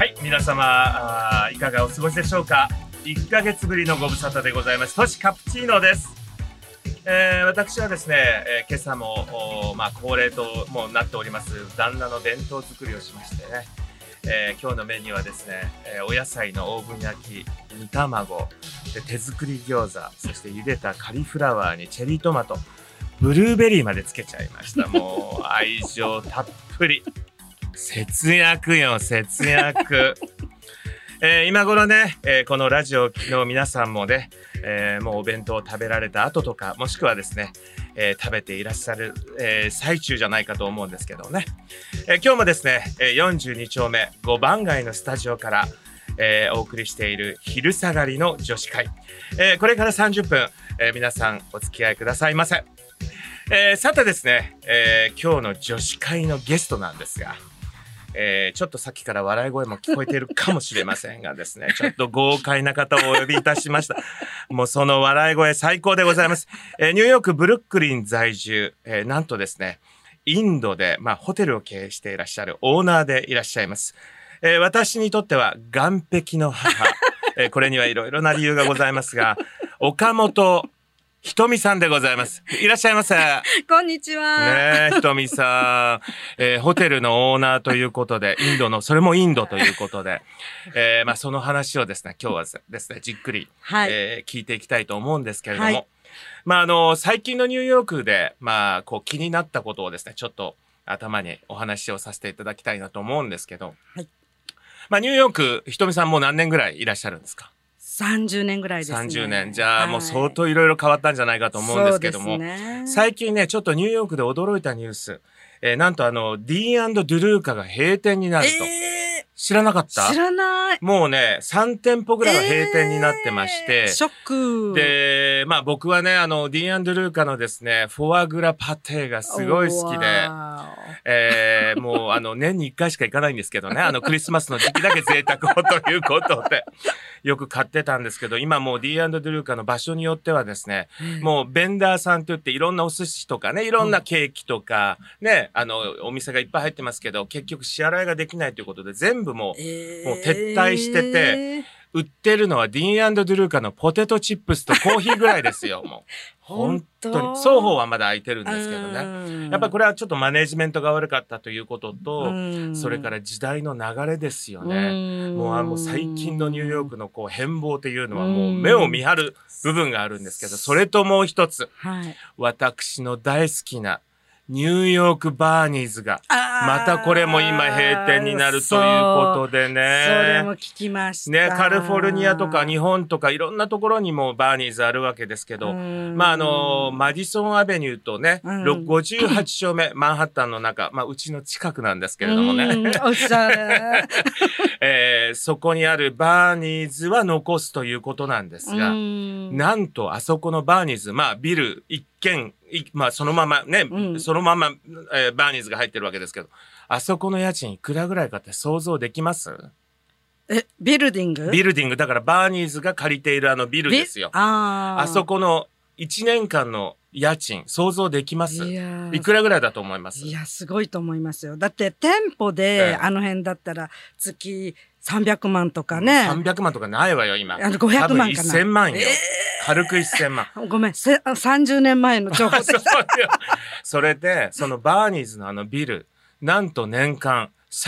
はい、皆様いかがお過ごしでしょうか。1ヶ月ぶりのご無沙汰でございます。トシカプチーノです。私はですね、今朝も恒例ともなっております旦那の弁当作りをしましてね、今日のメニューはですね、お野菜のオーブン焼き、煮卵で手作り餃子、そして茹でたカリフラワーにチェリートマト、ブルーベリーまでつけちゃいました。もう愛情たっぷり。節約よ、節約。今頃ね、このラジオの皆さんもね、もうお弁当を食べられた後とか、もしくはですね、食べていらっしゃる、最中じゃないかと思うんですけどね、今日もですね、42丁目5番街のスタジオから、お送りしている昼下がりの女子会、これから30分、皆さんお付き合いくださいませ。さてですね、今日の女子会のゲストなんですが、ちょっとさっきから笑い声も聞こえているかもしれませんがですね、ちょっと豪快な方をお呼びいたしました。もうその笑い声最高でございます。ニューヨークブルックリン在住、なんとですね、インドで、ホテルを経営していらっしゃるオーナーでいらっしゃいます。私にとっては岸壁の母。これにはいろいろな理由がございますが、岡本ひとみさんでございます。いらっしゃいませ。 こんにちは。 ねえ、ひとみさん、ホテルのオーナーということで、インドの、それもインドということで、その話をですね、今日はですね、じっくり、聞いていきたいと思うんですけれども、最近のニューヨークで、こう気になったことをですね、ちょっと頭にお話をさせていただきたいなと思うんですけど、ニューヨーク、ひとみさんもう何年ぐらいいらっしゃるんですか ？30年ぐらいですね。 30年。じゃあもう相当いろいろ変わったんじゃないかと思うんですけども、最近ね、ちょっとニューヨークで驚いたニュース、なんとD&ドゥルーカが閉店になると。知らなかった？ 知らない。 もうね、3店舗ぐらいは閉店になってまして。 ショック。 で、僕はね、D&ドゥルーカのですね、フォアグラパテがすごい好きで、もう年に1回しか行かないんですけどね、クリスマスの時期だけ贅沢をということで、よく買ってたんですけど、今もう D&ドゥルーカの場所によってはですね、もうベンダーさんと言っていろんなお寿司とかね、いろんなケーキとか、ね、お店がいっぱい入ってますけど、結局支払いができないということで、全部もう撤退してて、売ってるのは D&ドゥルーカのポテトチップスとコーヒーぐらいですよ、もう。本当に。双方はまだ空いてるんですけどね。やっぱりこれはちょっとマネジメントが悪かったということと、それから時代の流れですよね。もう最近のニューヨークのこう変貌というのはもう目を見張る部分があるんですけど、それともう一つ、私の大好きなニューヨークバーニーズが、またこれも今閉店になるということでね。 それも聞きました。 ね、カリフォルニアとか日本とかいろんなところにもバーニーズあるわけですけど、マディソンアベニューとね、58丁目、マンハッタンの中、うちの近くなんですけれどもね。 おしゃれ。 そこにあるバーニーズは残すということなんですが、なんとあそこのバーニーズ、ビル一軒、そのままね、そのまま、バーニーズが入ってるわけですけど、あそこの家賃いくらぐらいかって想像できます？ ビルディング？ ビルディング。だからバーニーズが借りているビルですよ。あそこの1年間の家賃、想像できます？いくらぐらいだと思います？ いや、すごいと思いますよ。だって店舗で、あの辺だったら月300万とかね。 300万とかないわよ、今。 500万かな。 1000万よ。軽く1000万。 ごめん、30年前の情報でした。 それで、そのバーニーズのビル、なんと年間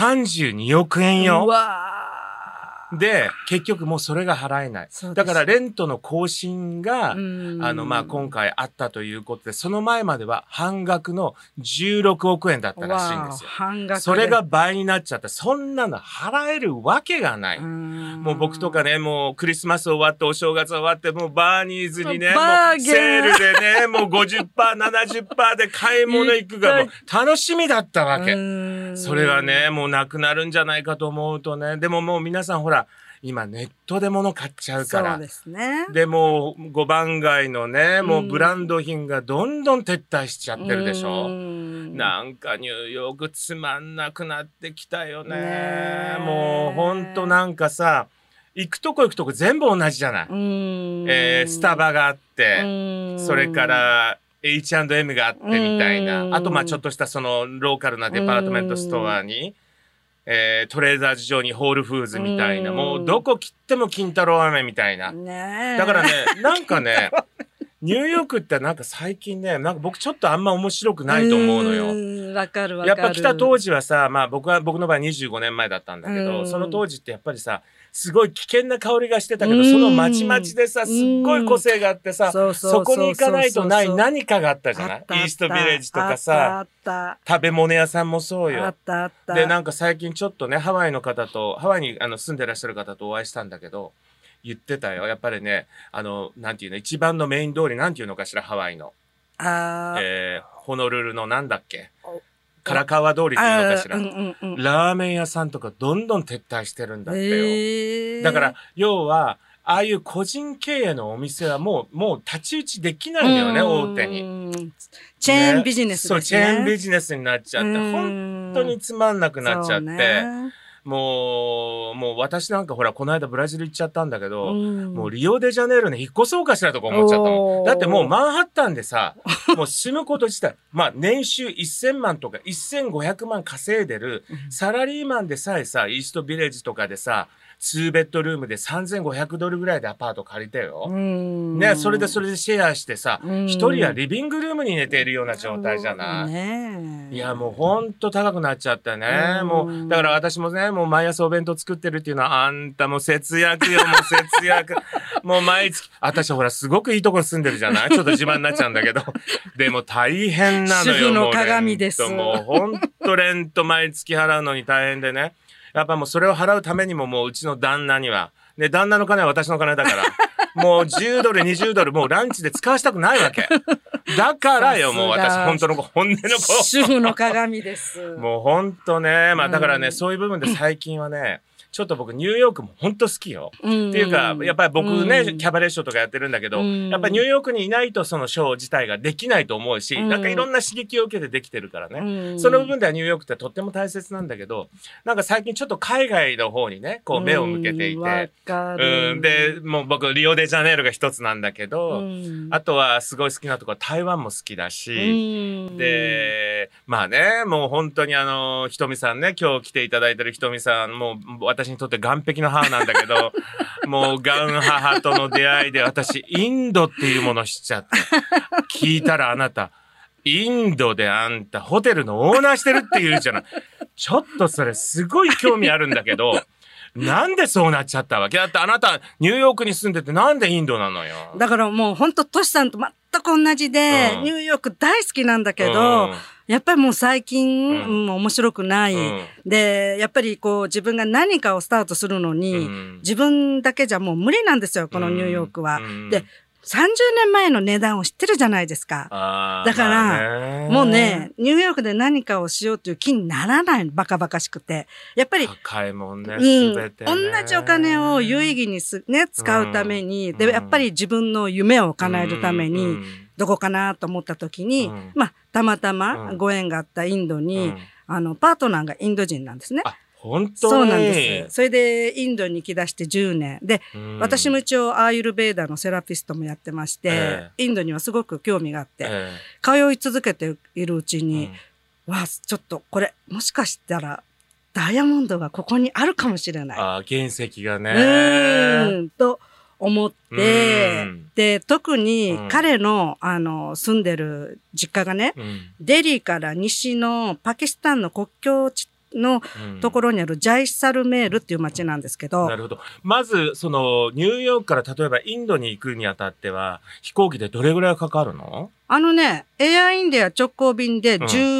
32億円よ。 うわで、結局もうそれが払えない。だからレントの更新が、今回あったということで、その前までは半額の16億円だったらしいんですよ。 半額で。 それが倍になっちゃって、そんなの払えるわけがない。もう僕とかね、もうクリスマス終わって、お正月終わって、もうバーニーズにね、もうセールでね、もう 50%、70% で買い物行くがもう楽しみだったわけ。それがね、もうなくなるんじゃないかと思うとね、でももう皆さんほら、今ネットで物買っちゃうから。 そうですね。 で、もう5番街のね、もうブランド品がどんどん撤退しちゃってるでしょ。なんかニューヨークつまんなくなってきたよね。もうほんとなんかさ、行くとこ全部同じじゃない。スタバがあって、それから、H&M があってみたいな。あとちょっとしたそのローカルなデパートメントストアに、 トレーザーズ上にホールフーズみたいな、もうどこ切っても金太郎飴みたいな。だからね、なんかね、ニューヨークってなんか最近ね、なんか僕ちょっとあんま面白くないと思うのよ。 わかるわかる。 やっぱ来た当時はさ、まあ僕の場合25年前だったんだけど、その当時ってやっぱりさ、すごい危険な香りがしてたけど、そのまちまちでさ、すっごい個性があってさ、そこに行かないとない何かがあったじゃない？イーストビレッジとかさ、食べ物屋さんもそうよ。で、なんか最近ちょっとね、ハワイに住んでらっしゃる方とお会いしたんだけど、言ってたよ。やっぱりね、なんていうの、一番のメイン通り、なんていうのかしら、ハワイの。ホノルルのなんだっけ。カラカワ通りっていうのかしら。ラーメン屋さんとかどんどん撤退してるんだってよ。だから、要は、ああいう個人経営のお店はもう太刀打ちできないんだよね、大手に。 チェーンビジネスですね。 そう、チェーンビジネスになっちゃって、本当につまんなくなっちゃって。もう私なんかほら、この間ブラジル行っちゃったんだけど、もうリオデジャネイロに引っ越そうかしらとか思っちゃったもん。だってもうマンハッタンでさ、もう住むこと自体、まあ年収1000万とか1500万稼いでるサラリーマンでさえさ、イーストビレッジとかでさ、2ベッドルームで3500ドルぐらいでアパート借りてよ。ね、それでシェアしてさ、一人はリビングルームに寝ているような状態じゃない。いや、もうほんと高くなっちゃったね。もう、だから私もね、もう毎朝お弁当作ってるっていうのは、あんたも節約よ、もう節約。もう毎月、私ほらすごくいいところ住んでるじゃない？ちょっと自慢になっちゃうんだけど。でも大変なのよ。 主婦の鏡です。 もうほんとレント毎月払うのに大変でね。やっぱもうそれを払うためにももううちの旦那には、ね、旦那の金は私の金だから、もう10ドル、20ドル、もうランチで使わしたくないわけ。だからよ、もう私、本音の子。 主婦の鏡です。 もう本当ね、まあだからね、そういう部分で最近はね、ちょっと僕ニューヨークも本当好きよ。っていうか、やっぱり僕ね、キャバレーショーとかやってるんだけど、やっぱりニューヨークにいないとそのショー自体ができないと思うし、なんかいろんな刺激を受けてできてるからね。その部分ではニューヨークってとっても大切なんだけど、なんか最近ちょっと海外の方にね、こう目を向けていて、で、もう僕リオデジャネイロが一つなんだけど、あとはすごい好きなところ台湾も好きだし、で、まあね、もう本当にひとみさんね、今日来ていただいてるひとみさん、もう私にとって岸壁の母なんだけど、もうガン母との出会いで私、インドっていうものを知っちゃって。聞いたらあなた、インドであんたホテルのオーナーしてるって言うじゃない。ちょっとそれすごい興味あるんだけど、なんでそうなっちゃったわけ？だってあなたニューヨークに住んでてなんでインドなのよ。 だからもうほんとトシさんと全く同じで、ニューヨーク大好きなんだけど、やっぱりもう最近、面白くない、で、やっぱりこう自分が何かをスタートするのに、自分だけじゃもう無理なんですよ、このニューヨークは。で、30年前の値段を知ってるじゃないですか。だから、もうね、ニューヨークで何かをしようという気にならない、バカバカしくて。やっぱり、 高いもんね、すべてね。 同じお金を有意義に使うために、で、やっぱり自分の夢を叶えるために、どこかなと思った時に、まあ、たまたまご縁があったインドに、パートナーがインド人なんですね。 本当にそうなんです。それでインドに行き出して10年。で、私も一応アーユルベーダのセラピストもやってまして、インドにはすごく興味があって、通い続けているうちに、わあ、ちょっとこれ、もしかしたら、ダイヤモンドがここにあるかもしれない。 原石がね。 と思って、で、特に彼の、住んでる実家がね、デリーから西のパキスタンの国境地のところにあるジャイサルメールっていう街なんですけど。 なるほど。まず、ニューヨークから例えばインドに行くにあたっては、飛行機でどれぐらいかかるの？ エアインディア直行便で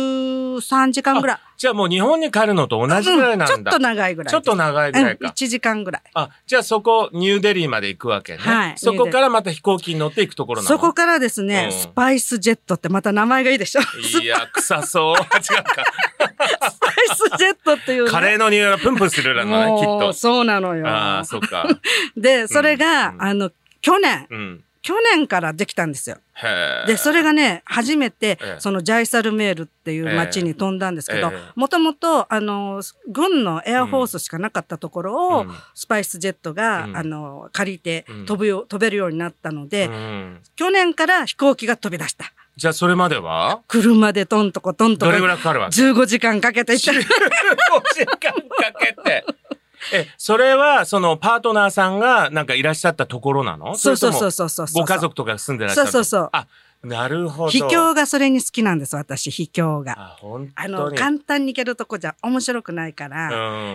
13時間ぐらい。 じゃあもう日本に帰るのと同じぐらいなんだ。 ちょっと長いぐらい。 ちょっと長いぐらいか。 1時間ぐらい。 じゃあそこ、ニューデリーまで行くわけね。はい。そこからまた飛行機に乗っていくところなの？ そこからですね、スパイスジェットってまた名前がいいでしょ？ いや、臭そう。違うか。 スパイスジェットっていう、 カレーの匂いがプンプンするよね、きっと。 そうなのよ。 そうか。 で、それが、去年からできたんですよ。で、それがね、初めて、そのジャイサルメールっていう街に飛んだんですけど、もともと、軍のエアフォースしかなかったところを、スパイスジェットが、借りて飛べるようになったので、去年から飛行機が飛び出した。 じゃあそれまでは車でトントコトントコ。 どれぐらいかかるわけ？ 15時間かけて行った。 15時間かけて。それは、そのパートナーさんがなんかいらっしゃったところなの？ そう。 ご家族とか住んでらっしゃる？ そう。 あ、なるほど。 秘境がそれに好きなんです、私、秘境が。 あ、本当に。 簡単に行けるとこじゃ面白くないから、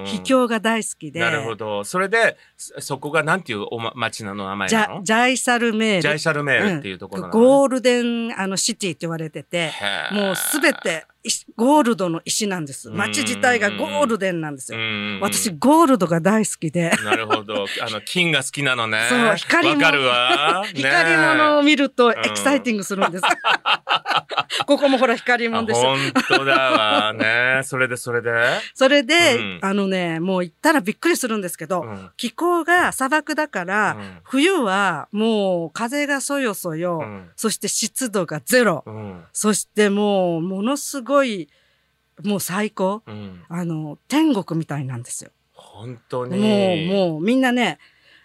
秘境が大好きで。 なるほど。それで、そこがなんていう町の名前なの？ ジャイサルメール。 ジャイサルメールっていうところなの、 ゴールデンシティって言われてて、もうすべてゴールドの石なんです。街自体がゴールデンなんですよ。私、ゴールドが大好きで。 なるほど。金が好きなのね。 そう、光わかるわ。 光り物を見るとエキサイティングするんです。ここもほら光り物でしょ。 本当だわね。それでそれで、もう行ったらびっくりするんですけど、気候が砂漠だから、冬はもう風がそよそよ、そして湿度がゼロ、そしてもうものすごい、もう最高、天国みたいなんですよ。 本当に。 もうみんなね、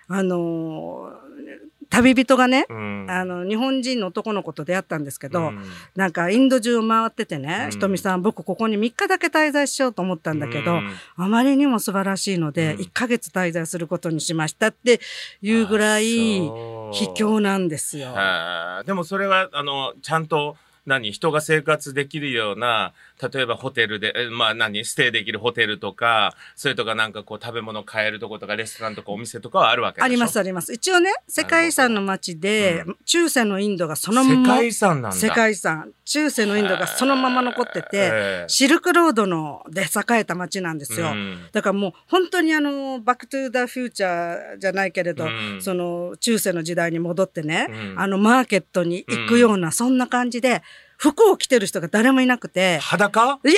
旅人がね、日本人の男の子と出会ったんですけど、なんかインド中回っててね、ひとみさん、僕ここに3日だけ滞在しようと思ったんだけど、あまりにも素晴らしいので、1ヶ月滞在することにしましたっていうぐらい、秘境なんですよ。 でもそれは、ちゃんと、人が生活できるような、例えばホテルで、ステイできるホテルとか、それとかなんかこう食べ物買えるとことかレストランとかお店とかはあるわけでしょ？ ありますあります。一応ね、世界遺産の街で、中世のインドがそのまま。 世界遺産なんだ。 世界遺産。中世のインドがそのまま残ってて、シルクロードで栄えた街なんですよ。だからもう本当にバックトゥーザフューチャーじゃないけれど、その中世の時代に戻ってね、マーケットに行くような、そんな感じで、服を着てる人が誰もいなくて。 裸？ いや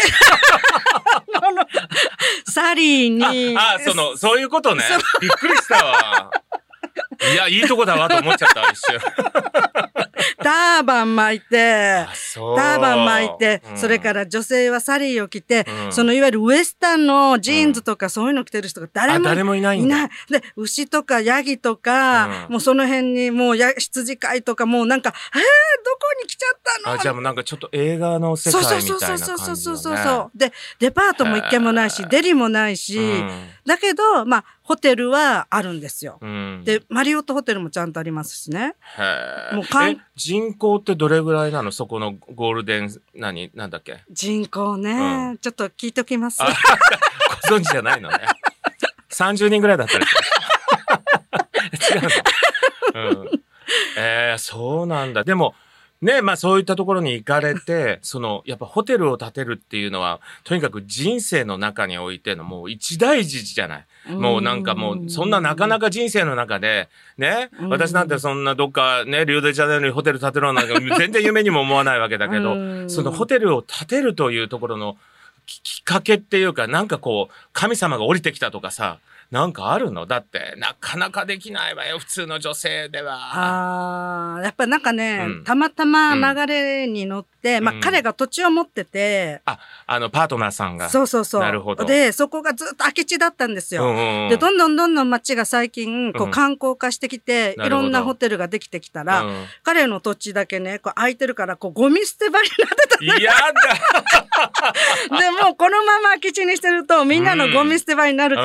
サリーに。 そういうことね。びっくりしたわ。いや、いいとこだわと思っちゃった、一瞬。 ターバン巻いて、それから女性はサリーを着て、いわゆるウエスタンのジーンズとかそういうの着てる人が誰もいないんだ。で、牛とかヤギとか、もうその辺にもう羊飼いとかもうなんか、どこに来ちゃったの？ じゃあもうなんかちょっと映画の世界みたいな感じ、ね。 そう。で、デパートも一軒もないし、デリもないし、だけど、ホテルはあるんですよ。で、マリオットホテルもちゃんとありますしね。 もう人口ってどれぐらいなの？そこのゴールデン、なんだっけ？ 人口ね、ちょっと聞いときます。 ご存知じゃないのね。30人ぐらいだったり違うの？そうなんだ。でも、ね、そういったところに行かれて、やっぱホテルを建てるっていうのは、とにかく人生の中においてのもう一大事じゃない。もうなんかもう、そんななかなか人生の中で、ね、私なんてそんなどっかね、リオデジャネイロにホテル建てるなんか全然夢にも思わないわけだけど、そのホテルを建てるというところのきっかけっていうか、なんかこう、神様が降りてきたとかさ、なんかあるの？だって、なかなかできないわよ、普通の女性では。 やっぱなんかね、たまたま流れに乗って、彼が土地を持ってて。 パートナーさんが。 そう。 なるほど。 で、そこがずっと空き地だったんですよ。で、どんどん街が最近、観光化してきて、いろんなホテルができてきたら、彼の土地だけね、空いてるから、ゴミ捨て場になってた。 嫌だでも、このまま空き地にしてると、みんなのゴミ捨て場になるから、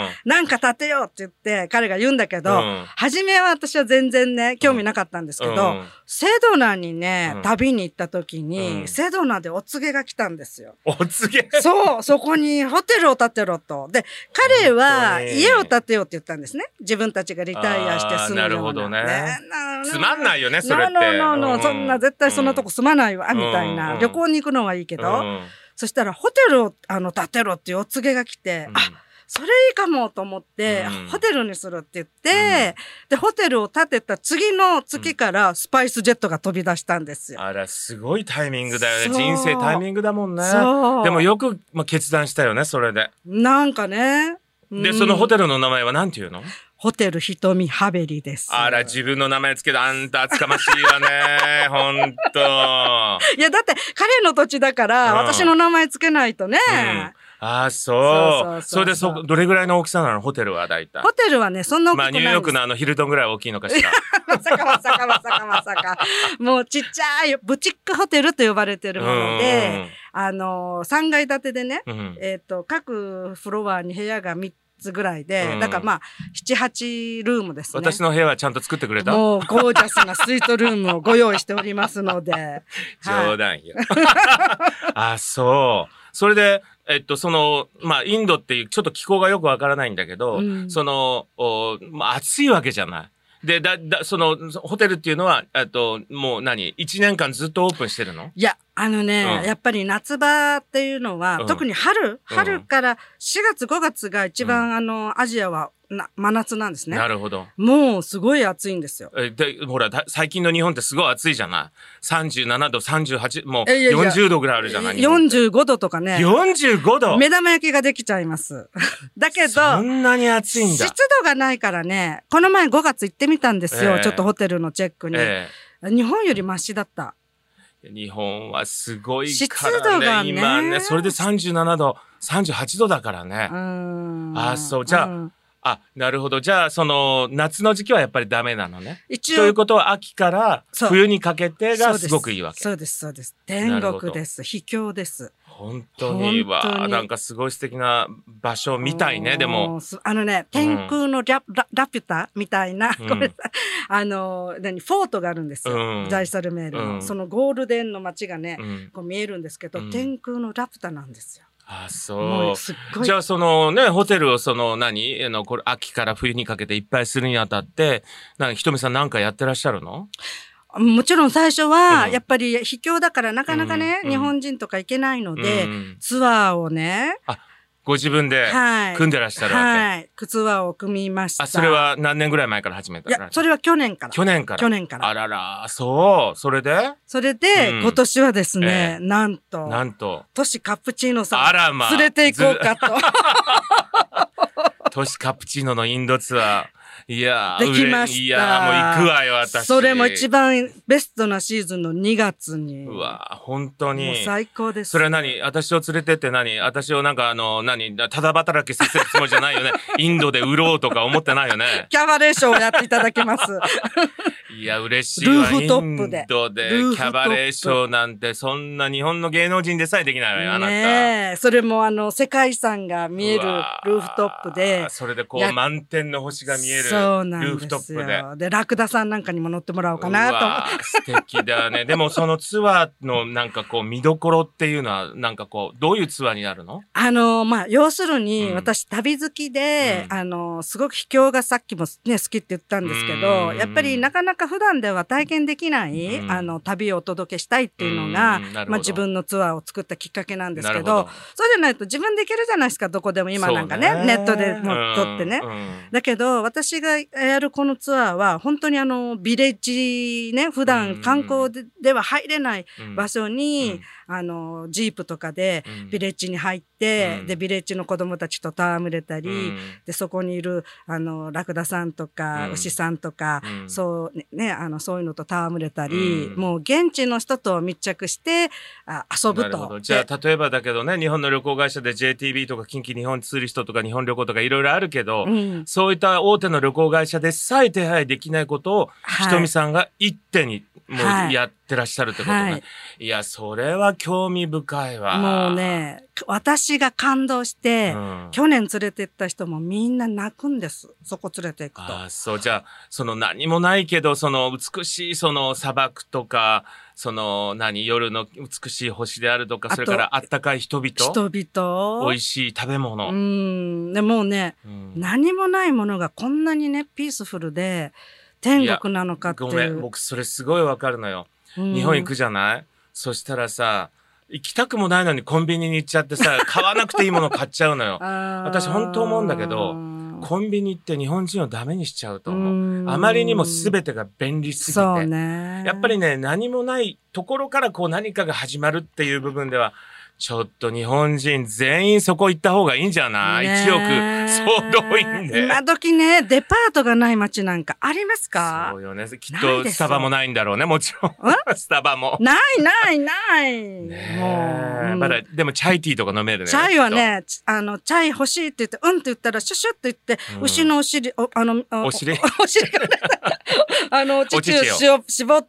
なんか建てようって言って彼が言うんだけど、初めは私は全然ね、興味なかったんですけど、セドナにね、旅に行った時に、セドナでお告げが来たんですよ。 お告げ？ そう、そこにホテルを建てろと。で、彼は家を建てようって言ったんですね。自分たちがリタイアして住むような。 なるほどね。つまんないよね、それって。 そんな、絶対そんなとこ住まないわ、みたいな。旅行に行くのはいいけど、そしたらホテルを建てろっていうお告げが来て、それいいかもと思って、ホテルにするって言って、で、ホテルを建てた次の月からスパイスジェットが飛び出したんですよ。 あら、すごいタイミングだよね。人生タイミングだもんね。でもよく、決断したよね、それで。 なんかね。 で、そのホテルの名前は何て言うの？ ホテルひとみハベリです。 あら、自分の名前つけてあんた厚かましいわね。ほんと。 いや、だって彼の土地だから、私の名前つけないとね。 そう。それでどれぐらいの大きさなの？ホテルは大体。 ホテルはね、そんな大きくない。 ニューヨークのヒルトンぐらい大きいのかしら。 まさかまさかまさかまさか。もうちっちゃいブチックホテルと呼ばれてるもので、3階建てでね、各フロアに部屋が3つぐらいで、だからまあ、7、8ルームですね。 私の部屋はちゃんと作ってくれた？ もうゴージャスなスイートルームをご用意しておりますので。 冗談よ。あ、そう。それで、まあ、インドっていうちょっと気候がよくわからないんだけど、まあ、暑いわけじゃない。で、ホテルっていうのは、もう1年間ずっとオープンしてるの？ いや、やっぱり夏場っていうのは、特に春から4月5月が一番アジアは真夏なんですね。 なるほど。 もうすごい暑いんですよ。 で、ほら、最近の日本ってすごい暑いじゃない。37度、38、もう40度ぐらいあるじゃない。 45度とかね。 45度？ 目玉焼きができちゃいます。だけど、 そんなに暑いんだ。 湿度がないからね、この前5月行ってみたんですよ。ちょっとホテルのチェックに。日本よりマシだった。 日本はすごいからね。今ね、それで37度、38度だからね。あ、そう。じゃあ、なるほど。じゃあ、夏の時期はやっぱりダメなのね。一応。ということは、秋から冬にかけてがすごくいいわけ。 そうです、そうです。天国です。秘境です。 本当になんかすごい素敵な場所みたいね、でも。 天空のラピュタみたいな、これ、フォートがあるんですよ。ジャイサルメールの。そのゴールデンの街がね、こう見えるんですけど、天空のラピュタなんですよ。 あ、そう。じゃあ、ホテルをこれ、秋から冬にかけていっぱいするにあたって、ひとみさんなんかやってらっしゃるの？ もちろん最初は、やっぱり秘境だからなかなかね、日本人とか行けないので、ツアーをね、 ご自分で組んでらっしゃるわけ。 はい。ツアーを組みました。 それは何年ぐらい前から始めた？ いや、それは去年から。 去年から。あらら、そう。それで、 今年はですね、なんと、トシカプチーノさん、連れて行こうかと。 トシカプチーノのインドツアー。いやできました。 いやもう行くわよ、私。 それも一番ベストなシーズンの2月に。 うわ本当に。 もう最高です。 それは私を連れてって私をただ働きさせるつもりじゃないよね。インドで売ろうとか思ってないよね。 キャバレーショーをやっていただきます。 いや、嬉しいわ。 ルーフトップで。 インドでキャバレーショーなんて、そんな日本の芸能人でさえできないわよ、あなた。 ねえ。それも世界遺産が見えるルーフトップで。 それで満天の星が見える。 そうなんですよ。で、ラクダさんなんかにも乗ってもらおうかなと思って。 素敵だね。でもそのツアーの見どころっていうのは、どういうツアーになるの？ 要するに、私旅好きで、すごく秘境がさっきもね、好きって言ったんですけど、やっぱりなかなか普段では体験できない、旅をお届けしたいっていうのが、自分のツアーを作ったきっかけなんですけど、そうじゃないと自分で行けるじゃないですか、どこでも今なんかね、ネットでも撮ってね。だけど、私がやるこのツアーは、本当にビレッジね、普段観光では入れない場所に、ジープとかでビレッジに入って、で、ビレッジの子供たちと戯れたり、で、そこにいる、ラクダさんとか、牛さんとか、そういうのと戯れたり、もう現地の人と密着して遊ぶと。 じゃあ、例えばだけどね、日本の旅行会社で JTB とか近畿日本ツーリストとか日本旅行とかいろいろあるけど、そういった大手の旅行会社でさえ手配できないことを、ひとみさんが一手にもうやってらっしゃるってことね。いや、それは興味深いわ。 もうね、私が感動して、去年連れて行った人もみんな泣くんです。そこ連れて行くと。 そう、じゃあ、何もないけど、美しい砂漠とか、夜の美しい星であるとか、それからあったかい人々。美味しい食べ物。 でもね、何もないものがこんなにね、ピースフルで、天国なのかっていう。 ごめん、僕それすごいわかるのよ。日本行くじゃない？そしたらさ、行きたくもないのにコンビニに行っちゃってさ、買わなくていいもの買っちゃうのよ。私本当思うんだけど、コンビニって日本人をダメにしちゃうと思う。あまりにも全てが便利すぎて。そうね。やっぱりね、何もないところから何かが始まるっていう部分では、 ちょっと日本人全員そこ行った方がいいんじゃない？ 1 億総動員で。 今時ね、デパートがない街なんかありますか？ そうよね。きっとスタバもないんだろうね、もちろん。スタバも。 ない。 もう。まだ、でもチャイティーとか飲めるね。 チャイはね、チャイ欲しいって言って、って言ったら、シュシュって言って、牛のお尻、お尻がお乳を絞って、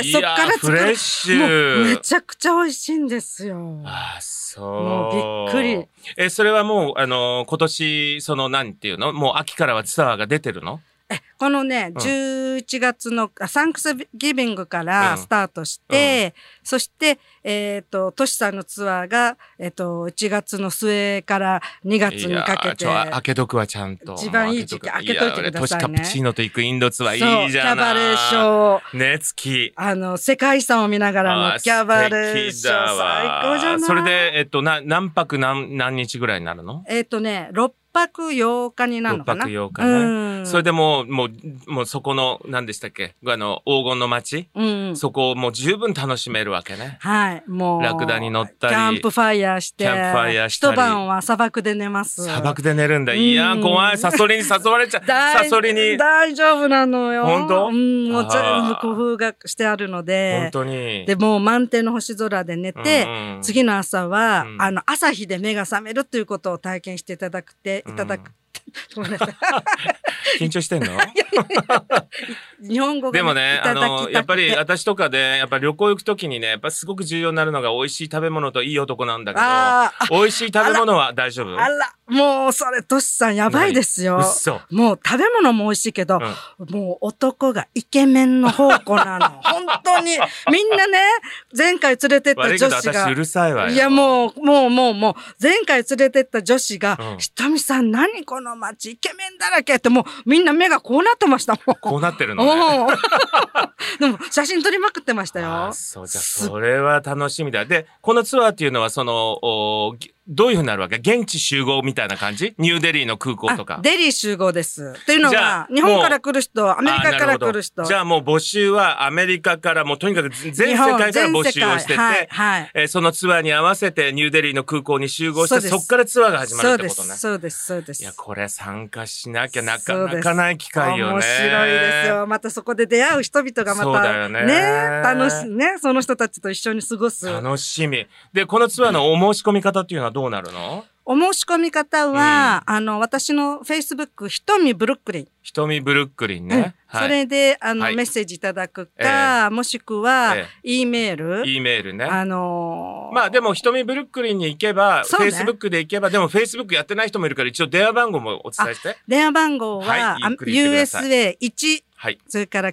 そっから作る。 フレッシュ。 もうめちゃくちゃ美味しいんですよ。 そう。 もうびっくり。 それはもう、今年、なんていうの？もう秋からはツアーが出てるの？ このね、11月のサンクスギビングからスタートして、そして、トシさんのツアーが、1月の末から2月にかけて。 開けとくわ、ちゃんと。 一番いい時期、開けといてくださいね。 トシカプチーノと行くインドツアーいいじゃない。 キャバレーショー。 ね、月。 世界遺産を見ながらのキャバレーショー。最高じゃない？ それで、何泊何日ぐらいになるの ？6泊8日になるのかな？ 6泊8日ね。それでもうそこの、何でしたっけ？黄金の街？そこをもう十分楽しめるわけね。 はい。もう。 ラクダに乗ったり。 キャンプファイヤーして。一晩は砂漠で寝ます。 砂漠で寝るんだ。いや、怖い。サソリに誘われちゃう。サソリに。 大丈夫なのよ。 本当？ もう全部工夫がしてあるので。 本当に。 で、もう満天の星空で寝て、次の朝は、朝日で目が覚めるということを体験していただく。ごめんなさい。 緊張してんの？ 日本語がでもね、やっぱり私とかで、やっぱり旅行行くときにね、やっぱすごく重要になるのが美味しい食べ物といい男なんだけど、美味しい食べ物は大丈夫？ もうそれ、トシさんやばいですよ。もう食べ物も美味しいけど、もう男がイケメンの宝庫なの。本当に。みんなね、前回連れてった女子が。 悪いけど私うるさいわよ。 いやもう、前回連れてった女子が、ひとみさん何この街イケメンだらけってもうみんな目がこうなってましたもん。 こうなってるのね。 でも写真撮りまくってましたよ。 そう、じゃあそれは楽しみだ。で、このツアーっていうのはどういうふうになるわけ？現地集合みたいな感じ？ニューデリーの空港とか。 デリー集合です。というのは、日本から来る人、アメリカから来る人。 じゃあもう募集はアメリカからもうとにかく全世界から募集をしてて、そのツアーに合わせてニューデリーの空港に集合して、そっからツアーが始まるってことね。 そうです。 いや、これ参加しなきゃなかなかない機会よね。 面白いですよ。またそこで出会う人々がまた。 そうだよね。 楽しいね。その人たちと一緒に過ごす。 楽しみ。で、このツアーのお申し込み方っていうのはどうなるの？ お申し込み方は、私の Facebook、ひとみブルックリン。 ひとみブルックリンね。 それで、メッセージいただくか、もしくは、E メール。 E メールね。まあでも、ひとみブルックリンに行けば、Facebook で行けば、でも Facebook やってない人もいるから、一応電話番号もお伝えして。 電話番号は、USA1、それから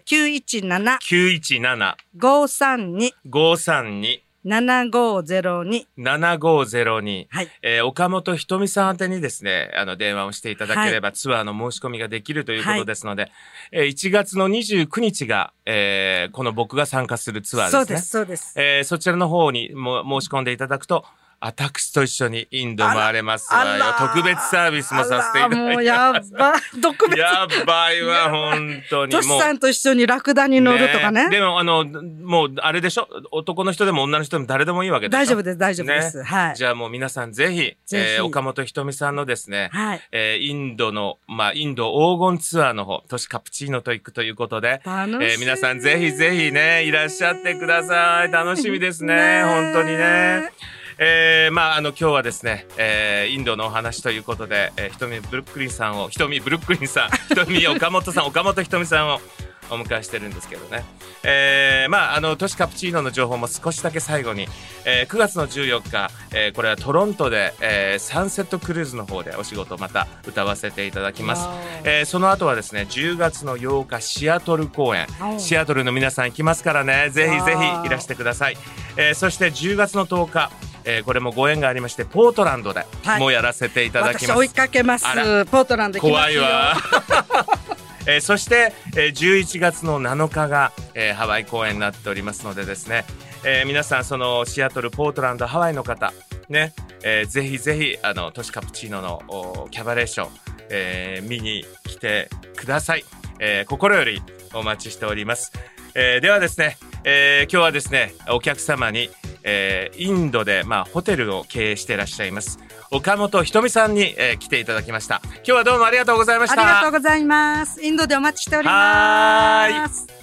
917。532。7502。 7502。はい。岡本ひとみさん宛てにですね、電話をしていただければ、ツアーの申し込みができるということですので、1月の29日が、この僕が参加するツアーですね。 そうです。 そちらの方にも申し込んでいただくと、私と一緒にインド回れますわよ。特別サービスもさせていただきます。 もうやばい。特別。 やばいわ、本当に。 トシさんと一緒にラクダに乗るとかね。 でも、もう、あれでしょ？男の人でも女の人でも誰でもいいわけでしょ？ 大丈夫です。はい。 じゃあもう皆さんぜひ、岡本ひとみさんのですね、インドの、インド黄金ツアーの方、トシカプチーノと行くということで、皆さんぜひぜひね、いらっしゃってください。楽しみですね。本当にね。今日はですね、インドのお話ということで、ひとみ岡本ひとみさんをお迎えしてるんですけどね。トシカプチーノの情報も少しだけ最後に、9月の14日、これはトロントで、サンセットクルーズの方でお仕事また歌わせていただきます。その後はですね、10月の8日シアトル公演。シアトルの皆さん行きますからね、ぜひぜひいらしてください。そして10月の10日、これもご縁がありましてポートランドでもうやらせていただきます。 私追いかけます。ポートランド行きますよ。 怖いわ。そして、11月の7日が、ハワイ公演になっておりますのでですね、皆さんそのシアトル、ポートランド、ハワイの方ね、ぜひぜひトシカプチーノのキャバレーション、見に来てください。心よりお待ちしております。ではですね、今日はですねお客様にインドで、ホテルを経営していらっしゃいます岡本ひとみさんに、来ていただきました。今日はどうもありがとうございました。 ありがとうございます。インドでお待ちしております。